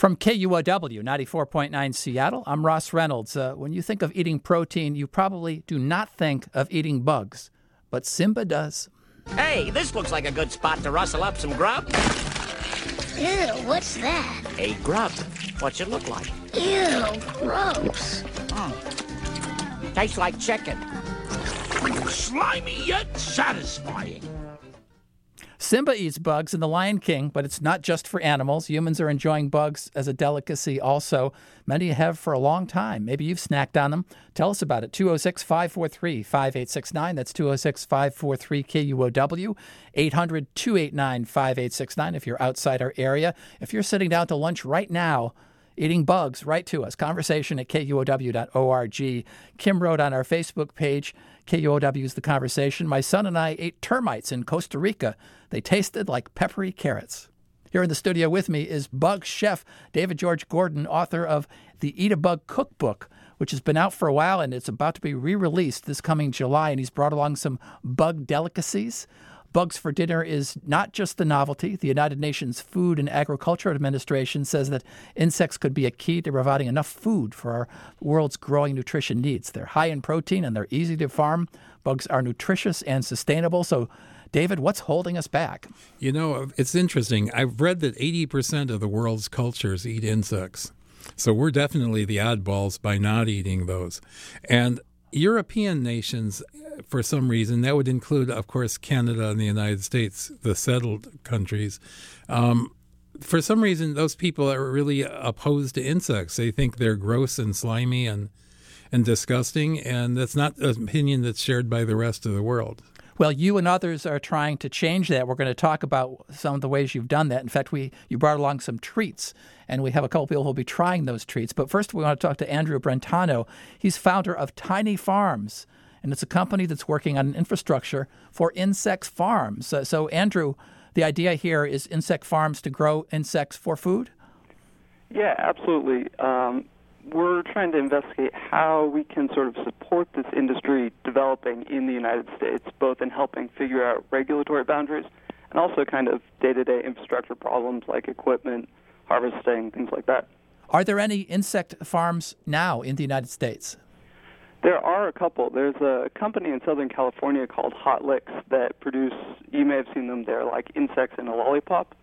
From KUOW 94.9 Seattle, I'm Ross Reynolds. When you think of eating protein, you probably do not think of eating bugs, but Simba does. Hey, this looks like a good spot to rustle up some grub. Ew, what's that? A grub. What's it look like? Ew, gross. Tastes like chicken. Slimy yet satisfying. Simba eats bugs in The Lion King, but it's not just for animals. Humans are enjoying bugs as a delicacy also. Many have for a long time. Maybe you've snacked on them. Tell us about it. 206-543-5869. That's 206-543-KUOW. 800-289-5869 if you're outside our area. If you're sitting down to lunch right now, eating bugs, write to us. Conversation at KUOW.org. Kim wrote on our Facebook page, KUOW is the conversation. My son and I ate termites in Costa Rica. They tasted like peppery carrots. Here in the studio with me is bug chef David George Gordon, author of the Eat a Bug Cookbook, which has been out for a while and it's about to be re-released this coming July. And he's brought along some bug delicacies. Bugs for dinner is not just the novelty. The United Nations Food and Agriculture Administration says that insects could be a key to providing enough food for our world's growing nutrition needs. They're high in protein and they're easy to farm. Bugs are nutritious and sustainable. So, David, what's holding us back? You know, it's interesting. I've read that 80% of the world's cultures eat insects. So we're definitely the oddballs by not eating those. And European nations, for some reason, that would include, of course, Canada and the United States, the settled countries. For some reason, those people are really opposed to insects. They think they're gross and slimy and disgusting, and that's not an opinion that's shared by the rest of the world. Well, you and others are trying to change that. We're going to talk about some of the ways you've done that. In fact, you brought along some treats, and we have a couple people who will be trying those treats. But first, we want to talk to Andrew Brentano. He's founder of Tiny Farms, and it's a company that's working on an infrastructure for insect farms. So, Andrew, the idea here is insect farms to grow insects for food? Yeah, absolutely. We're trying to investigate how we can sort of support this industry developing in the United States, both in helping figure out regulatory boundaries and also kind of day-to-day infrastructure problems like equipment, harvesting, things like that. Are there any insect farms now in the United States? There are a couple. There's a company in Southern California called Hot Licks that produce, you may have seen them, they're like insects in a lollipop.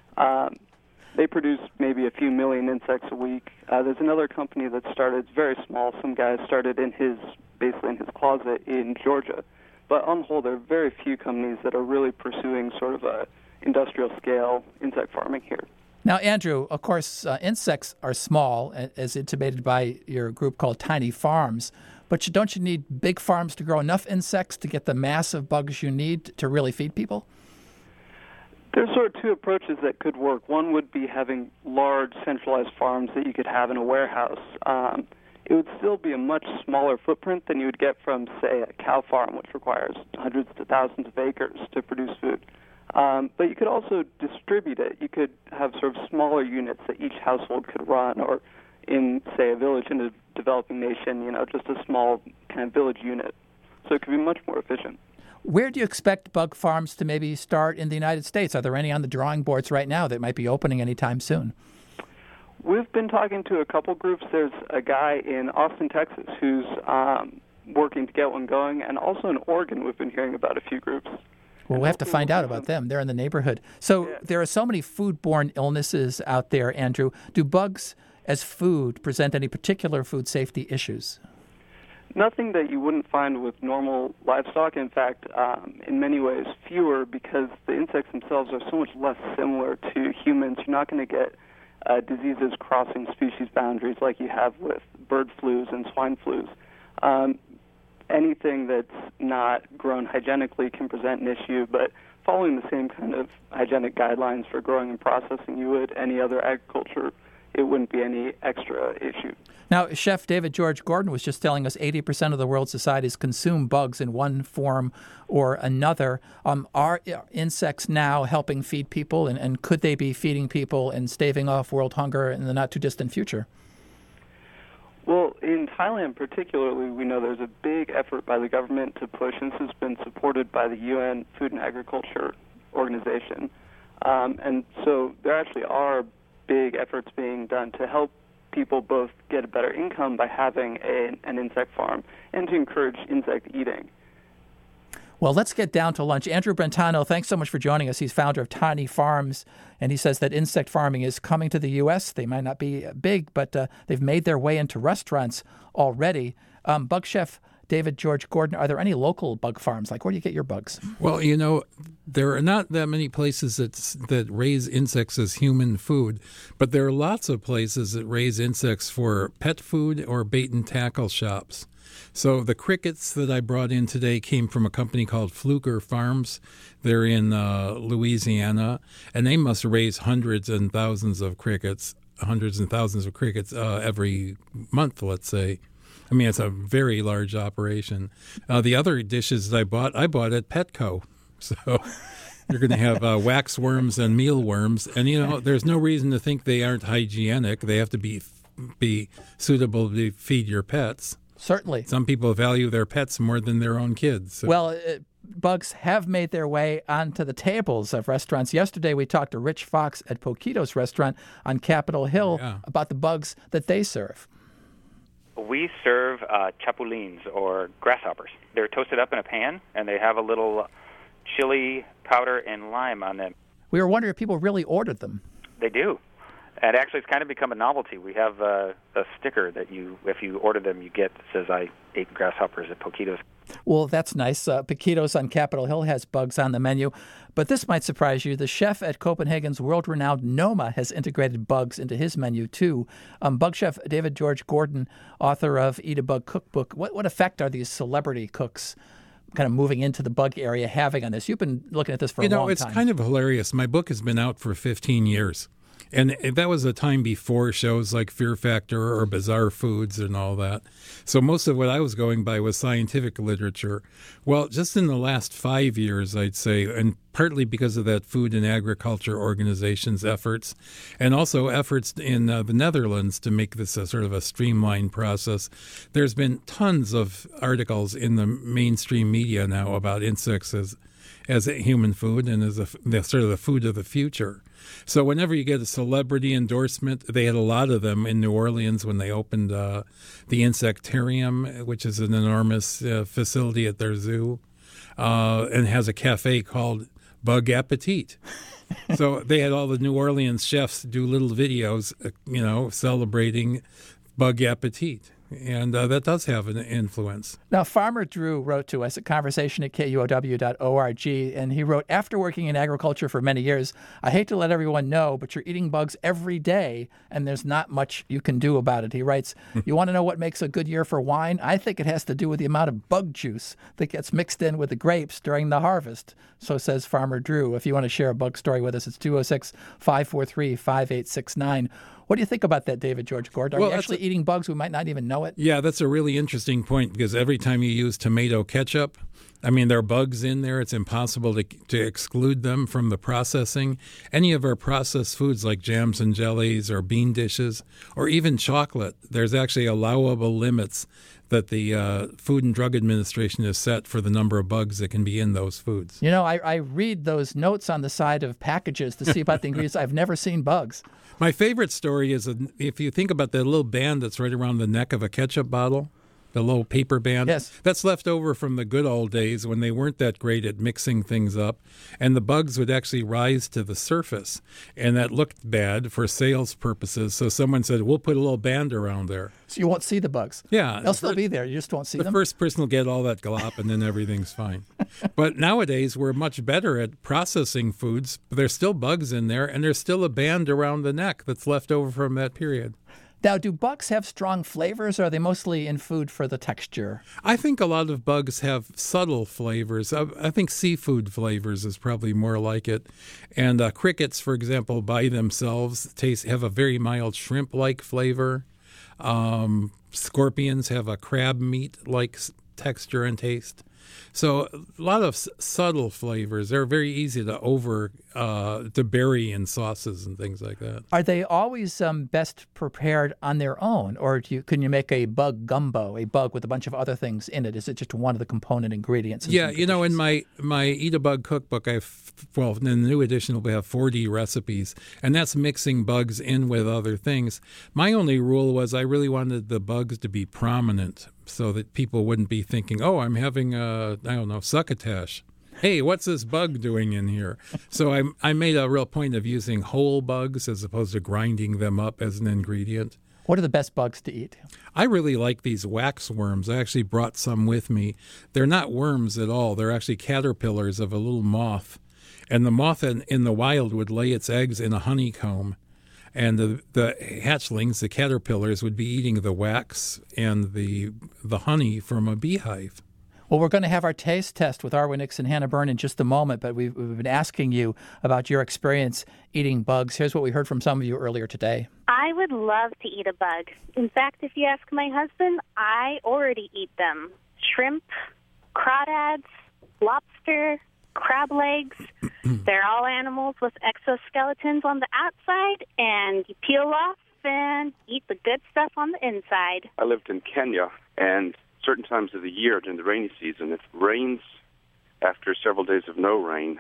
They produce maybe a few million insects a week. There's another company that started, it's very small. Some guy started basically in his closet in Georgia. But on the whole, there are very few companies that are really pursuing sort of a industrial scale insect farming here. Now, Andrew, of course, insects are small, as intimated by your group called Tiny Farms. But don't you need big farms to grow enough insects to get the mass of bugs you need to really feed people? There's sort of two approaches that could work. One would be having large centralized farms that you could have in a warehouse. It would still be a much smaller footprint than you would get from, say, a cow farm, which requires hundreds to thousands of acres to produce food. But you could also distribute it. You could have sort of smaller units that each household could run, or in, say, a village in a developing nation, just a small kind of village unit. So it could be much more efficient. Where do you expect bug farms to maybe start in the United States? Are there any on the drawing boards right now that might be opening anytime soon? We've been talking to a couple groups. There's a guy in Austin, Texas, who's working to get one going, and also in Oregon we've been hearing about a few groups. Well, we'll have to find out about them. They're in the neighborhood. So There are so many foodborne illnesses out there, Andrew. Do bugs as food present any particular food safety issues? Nothing that you wouldn't find with normal livestock. In fact, in many ways, fewer, because the insects themselves are so much less similar to humans. You're not going to get diseases crossing species boundaries like you have with bird flus and swine flus. Anything that's not grown hygienically can present an issue, but following the same kind of hygienic guidelines for growing and processing you would any other agriculture, it wouldn't be any extra issue. Now, Chef David George Gordon was just telling us 80% of the world's societies consume bugs in one form or another. Are insects now helping feed people, and could they be feeding people and staving off world hunger in the not-too-distant future? Well, in Thailand particularly, we know there's a big effort by the government to push, and this has been supported by the UN Food and Agriculture Organization. And so there actually are big efforts being done to help people both get a better income by having an insect farm and to encourage insect eating. Well, let's get down to lunch. Andrew Brentano, thanks so much for joining us. He's founder of Tiny Farms, and he says that insect farming is coming to the U.S. They might not be big, but they've made their way into restaurants already. Bug chef David George Gordon, are there any local bug farms? Like, where do you get your bugs? Well, there are not that many places that raise insects as human food, but there are lots of places that raise insects for pet food or bait and tackle shops. So the crickets that I brought in today came from a company called Fluker Farms. They're in Louisiana, and they must raise hundreds and thousands of crickets every month, let's say. I mean, it's a very large operation. The other dishes that I bought at Petco. So you're going to have waxworms and mealworms. And, there's no reason to think they aren't hygienic. They have to be suitable to feed your pets. Certainly. Some people value their pets more than their own kids. So. Well, bugs have made their way onto the tables of restaurants. Yesterday, we talked to Rich Fox at Poquitos Restaurant on Capitol Hill about the bugs that they serve. We serve chapulines, or grasshoppers. They're toasted up in a pan, and they have a little chili powder and lime on them. We were wondering if people really ordered them. They do. And actually, it's kind of become a novelty. We have a sticker that if you order them, you get that says, "I ate grasshoppers at Poquitos." Well, that's nice. Poquitos on Capitol Hill has bugs on the menu. But this might surprise you. The chef at Copenhagen's world-renowned Noma has integrated bugs into his menu, too. Bug chef David George Gordon, author of Eat a Bug Cookbook. What effect are these celebrity cooks kind of moving into the bug area having on this? You've been looking at this for a long time. It's kind of hilarious. My book has been out for 15 years. And that was a time before shows like Fear Factor or Bizarre Foods and all that. So most of what I was going by was scientific literature. Well, just in the last 5 years, I'd say, and partly because of that Food and Agriculture Organization's efforts, and also efforts in the Netherlands to make this a sort of a streamlined process, there's been tons of articles in the mainstream media now about insects as a human food and as sort of the food of the future. So whenever you get a celebrity endorsement, they had a lot of them in New Orleans when they opened the Insectarium, which is an enormous facility at their zoo, and has a cafe called Bug Appetit. So they had all the New Orleans chefs do little videos, celebrating Bug Appetit. And that does have an influence. Now, Farmer Drew wrote to us at conversation@kuow.org, and he wrote, after working in agriculture for many years, I hate to let everyone know, but you're eating bugs every day, and there's not much you can do about it. He writes, you want to know what makes a good year for wine? I think it has to do with the amount of bug juice that gets mixed in with the grapes during the harvest. So says Farmer Drew. If you want to share a bug story with us, it's 206-543-5869. What do you think about that, David George Gordon? Are we actually eating bugs? We might not even know it. Yeah, that's a really interesting point, because every time you use tomato ketchup, I mean, there are bugs in there. It's impossible to exclude them from the processing. Any of our processed foods like jams and jellies or bean dishes or even chocolate, there's actually allowable limits that the Food and Drug Administration has set for the number of bugs that can be in those foods. I read those notes on the side of packages to see about the ingredients. I've never seen bugs. My favorite story is if you think about that little band that's right around the neck of a ketchup bottle, the little paper band. Yes. That's left over from the good old days when they weren't that great at mixing things up, and the bugs would actually rise to the surface, and that looked bad for sales purposes. So someone said, we'll put a little band around there. So you won't see the bugs. Yeah. They'll still be there. You just won't see them. The first person will get all that glop, and then everything's fine. But nowadays, we're much better at processing foods. But there's still bugs in there, and there's still a band around the neck that's left over from that period. Now, do bugs have strong flavors, or are they mostly in food for the texture? I think a lot of bugs have subtle flavors. I think seafood flavors is probably more like it. And crickets, for example, by themselves have a very mild shrimp-like flavor. Scorpions have a crab meat-like texture and taste. So a lot of subtle flavors. They're very easy to to bury in sauces and things like that. Are they always best prepared on their own, or can you make a bug gumbo, a bug with a bunch of other things in it? Is it just one of the component ingredients? Yeah, in my Eat a Bug cookbook, in the new edition we have 40 recipes, and that's mixing bugs in with other things. My only rule was I really wanted the bugs to be prominent so that people wouldn't be thinking, oh, I'm having succotash. Hey, what's this bug doing in here? So I made a real point of using whole bugs as opposed to grinding them up as an ingredient. What are the best bugs to eat? I really like these wax worms. I actually brought some with me. They're not worms at all. They're actually caterpillars of a little moth. And the moth in the wild would lay its eggs in a honeycomb. And the hatchlings, the caterpillars, would be eating the wax and the honey from a beehive. Well, we're going to have our taste test with Arwen Nix and Hannah Byrne in just a moment, but we've been asking you about your experience eating bugs. Here's what we heard from some of you earlier today. I would love to eat a bug. In fact, if you ask my husband, I already eat them. Shrimp, crawdads, lobster, crab legs. They're all animals with exoskeletons on the outside, and you peel off and eat the good stuff on the inside. I lived in Kenya, and certain times of the year during the rainy season, if it rains after several days of no rain,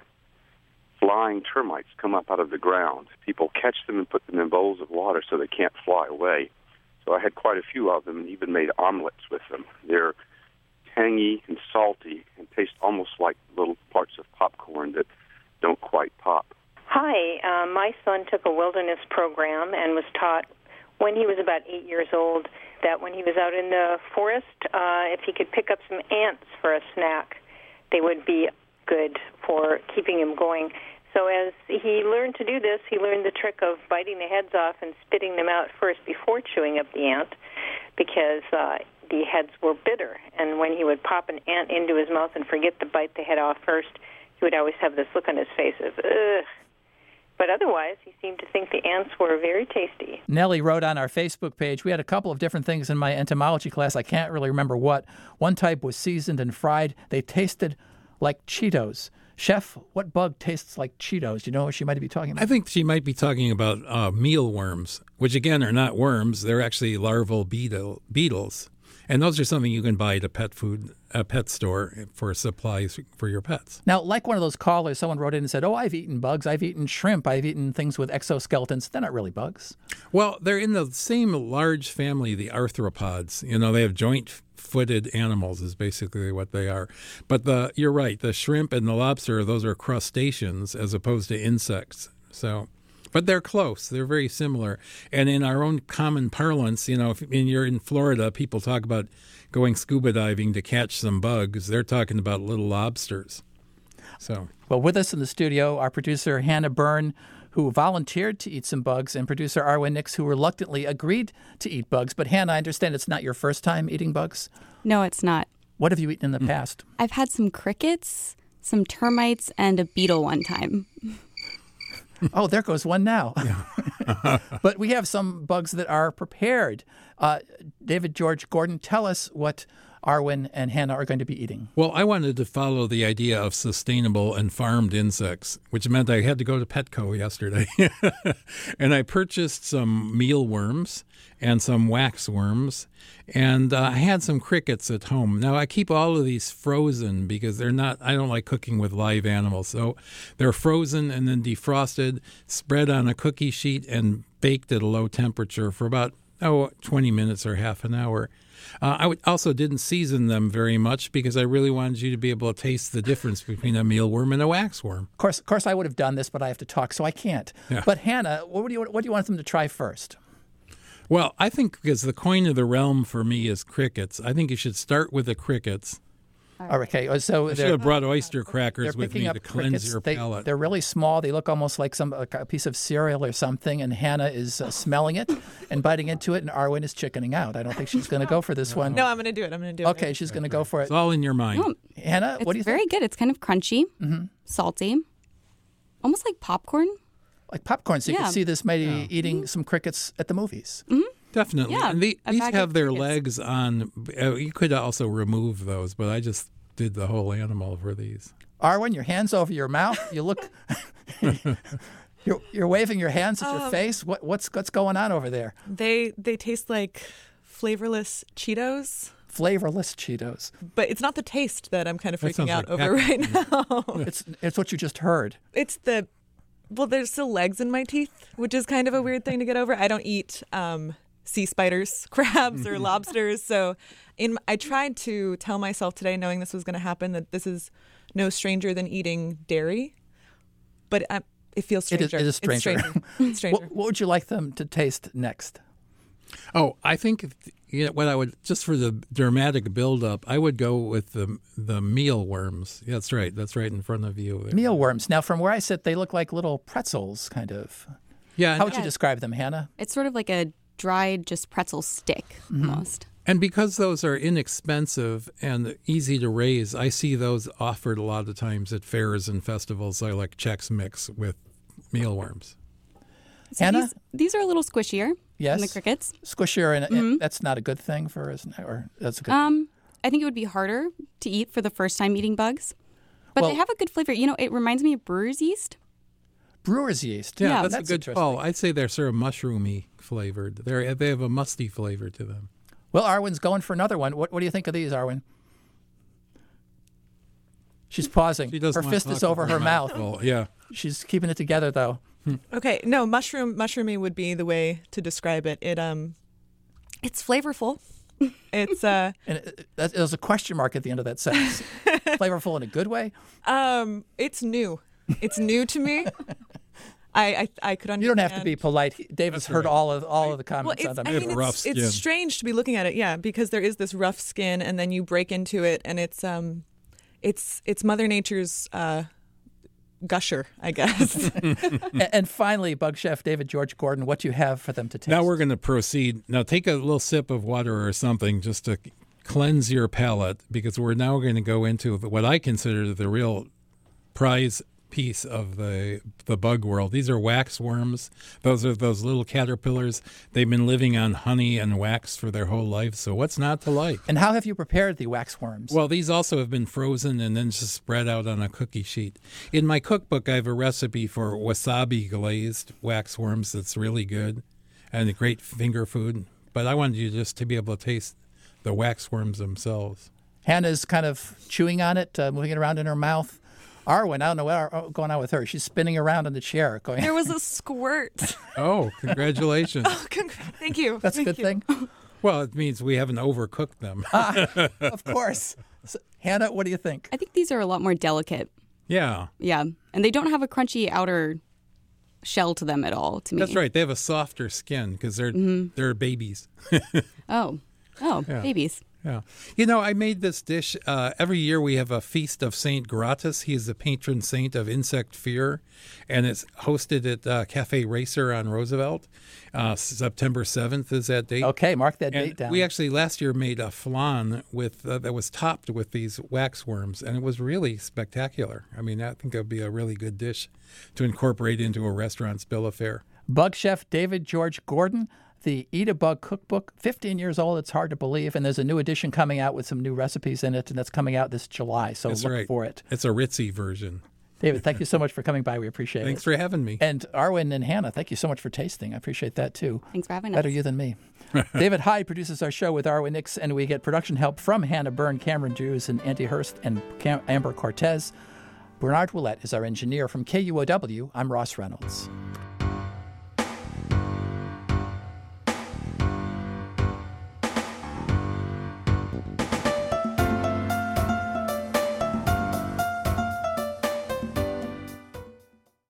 flying termites come up out of the ground. People catch them and put them in bowls of water so they can't fly away. So I had quite a few of them and even made omelets with them. They're tangy and salty and taste almost like little parts of popcorn that don't quite pop. Hi, my son took a wilderness program and was taught when he was about 8 years old that when he was out in the forest, if he could pick up some ants for a snack, they would be good for keeping him going. So as he learned to do this, he learned the trick of biting the heads off and spitting them out first before chewing up the ant, because the heads were bitter. And when he would pop an ant into his mouth and forget to bite the head off first, he would always have this look on his face of, ugh. But otherwise, he seemed to think the ants were very tasty. Nellie wrote on our Facebook page, we had a couple of different things in my entomology class. I can't really remember what. One type was seasoned and fried. They tasted like Cheetos. Chef, what bug tastes like Cheetos? Do you know what she might be talking about? I think she might be talking about mealworms, which, again, are not worms. They're actually larval beetles. And those are something you can buy at a pet store for supplies for your pets. Now, like one of those callers, someone wrote in and said, I've eaten bugs. I've eaten shrimp. I've eaten things with exoskeletons. They're not really bugs. Well, they're in the same large family, the arthropods. They have joint-footed animals is basically what they are. But you're right, the shrimp and the lobster, those are crustaceans as opposed to insects. But they're close. They're very similar. And in our own common parlance, if you're in Florida, people talk about going scuba diving to catch some bugs. They're talking about little lobsters. Well, with us in the studio, our producer, Hannah Byrne, who volunteered to eat some bugs, and producer Arwen Nix, who reluctantly agreed to eat bugs. But Hannah, I understand it's not your first time eating bugs? No, it's not. What have you eaten in the past? I've had some crickets, some termites, and a beetle one time. Oh, there goes one now. Yeah. But we have some bugs that are prepared. David George Gordon, tell us what Arwen and Hannah are going to be eating. Well, I wanted to follow the idea of sustainable and farmed insects, which meant I had to go to Petco yesterday. And I purchased some mealworms and some waxworms, and I had some crickets at home. Now, I keep all of these frozen because I don't like cooking with live animals. So they're frozen and then defrosted, spread on a cookie sheet, and baked at a low temperature for about 20 minutes or half an hour. I also didn't season them very much because I really wanted you to be able to taste the difference between a mealworm and a waxworm. Of course, I would have done this, but I have to talk, so I can't. Yeah. But Hannah, what do you want them to try first? Well, I think because the coin of the realm for me is crickets, I think you should start with the crickets. Okay, so I should have brought oyster crackers with me to cleanse your crickets. palate. They're really small. They look almost like a piece of cereal or something, and Hannah is smelling it and biting into it, and Arwen is chickening out. I don't think she's going to go for this one. No, I'm going to do it. Okay, she's going to go for it. It's all in your mind. No, Hannah, what do you think? It's very good. It's kind of crunchy, salty, almost like popcorn. Like popcorn, so you can see this maybe eating some crickets at the movies. Mm-hmm. Definitely. Yeah, and these have their crickets. legs on. You could also remove those, but I just did the whole animal for these. Arwen, your hands over your mouth. You look You're waving your hands at your face. What's going on over there? They taste like flavorless Cheetos. Flavorless Cheetos. But it's not the taste that I'm kind of freaking out like over right now. It's what you just heard. It's there's still legs in my teeth, which is kind of a weird thing to get over. I don't eat sea spiders, crabs, or lobsters. So I tried to tell myself today, knowing this was going to happen, that this is no stranger than eating dairy. But it feels stranger. It is stranger. It's stranger. What would you like them to taste next? Oh, I think what I would, just for the dramatic buildup, I would go with the mealworms. Yeah, that's right. That's right in front of you. Mealworms. Now, from where I sit, they look like little pretzels, kind of. Yeah. How would you describe them, Hannah? It's sort of like a dried just pretzel stick almost. And because those are inexpensive and easy to raise, I see those offered a lot of times at fairs and festivals. I like Chex Mix with mealworms. So Hannah? These are a little squishier Yes. than the crickets. Squishier, and that's not a good thing for us, or that's a good I think it would be harder to eat for the first time eating bugs. But they have a good flavor. You know, it reminds me of brewer's yeast. Brewer's yeast. Yeah, that's a good call. I'd say they're sort of mushroomy flavored. They have a musty flavor to them. Well, Arwen's going for another one. What do you think of these, Arwen? She's pausing. Her fist is over her mouth. Yeah. She's keeping it together, though. Okay, no, mushroomy would be the way to describe it. It's flavorful. It's and there's a question mark at the end of that sentence. Flavorful in a good way. It's new. It's new to me. I could understand. You don't have to be polite. David's heard all of the comments on them. It's strange to be looking at it, yeah, because there is this rough skin, and then you break into it, and it's Mother Nature's gusher, I guess. And finally, Bug Chef David George Gordon, what do you have for them to taste? Now we're going to proceed. Now take a little sip of water or something just to cleanse your palate, because we're now going to go into what I consider the real prize piece of the bug world. These are wax worms. Those are those little caterpillars. They've been living on honey and wax for their whole life. So what's not to like? And how have you prepared the wax worms? Well, these also have been frozen and then just spread out on a cookie sheet. In my cookbook, I have a recipe for wasabi glazed wax worms that's really good and a great finger food. But I wanted you just to be able to taste the wax worms themselves. Hannah's kind of chewing on it, moving it around in her mouth. Arwen, I don't know what's going on with her. She's spinning around in the chair. There was a squirt. Oh, congratulations. Thank you. That's a good thing. Well, it means we haven't overcooked them. Of course. So, Hannah, what do you think? I think these are a lot more delicate. Yeah. Yeah. And they don't have a crunchy outer shell to them at all, to me. That's right. They have a softer skin because they're babies. Oh, yeah. Babies. Yeah. You know, I made this dish. Every year we have a feast of Saint Gratis. He is the patron saint of insect fear, and it's hosted at Cafe Racer on Roosevelt. September 7th is that date. Okay, mark that date down. We actually last year made a flan with that was topped with these wax worms, and it was really spectacular. I mean, I think it would be a really good dish to incorporate into a restaurant's bill of fare. Bug Chef David George Gordon, the Eat a Bug Cookbook, 15 years old. It's hard to believe. And there's a new edition coming out with some new recipes in it, and that's coming out this July. So look for it. It's a ritzy version. David, thank you so much for coming by. We appreciate it. Thanks for having me. And Arwen and Hannah, thank you so much for tasting. I appreciate that, too. Thanks for having us. Better you than me. David Hyde produces our show with Arwen Nix, and we get production help from Hannah Byrne, Cameron Drews, and Andy Hurst, and Amber Cortez. Bernard Willett is our engineer. From KUOW, I'm Ross Reynolds.